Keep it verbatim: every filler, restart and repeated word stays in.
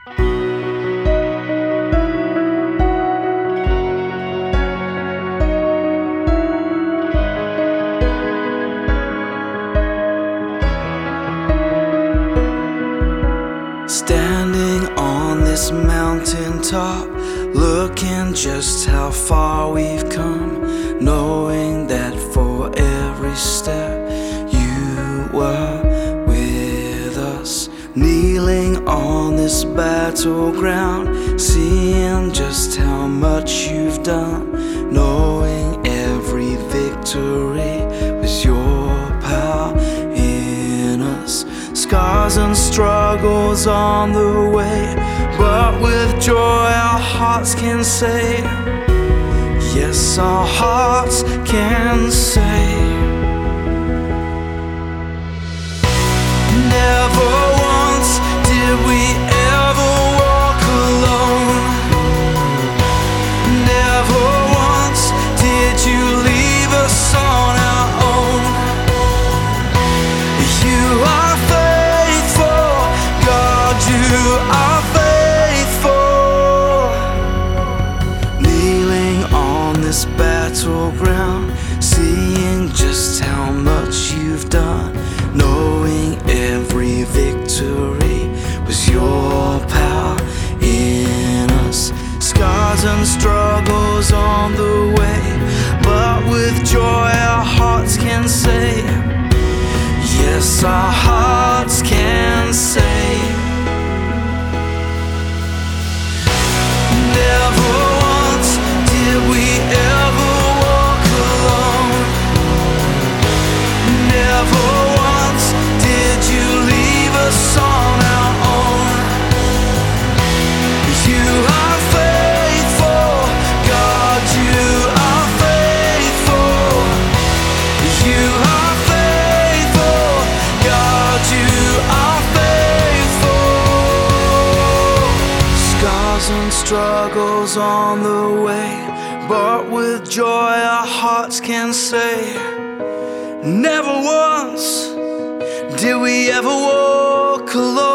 Standing on this mountain top, looking just how far we've come, knowing that for every step you were with us. Kneeling on this battleground, seeing just how much you've done, knowing every victory was your power in us. Scars and struggles on the way, but with joy our hearts can say, yes, our hearts can say, never once did we ever walk alone. Never once did you leave us on our own. You are faithful, God, you are faithful. Kneeling on this battleground, seeing just how much you've done, knowing every victory was your power in us. Scars and struggles on the way, but with joy our hearts can say, yes, our hearts can say, never once did we ever walk alone. Never once did you leave us on our own. You are faithful, God, you are faithful. You are faithful, God, you are faithful. Scars and struggles on the way, but with joy our hearts can say, never once did we ever walk alone.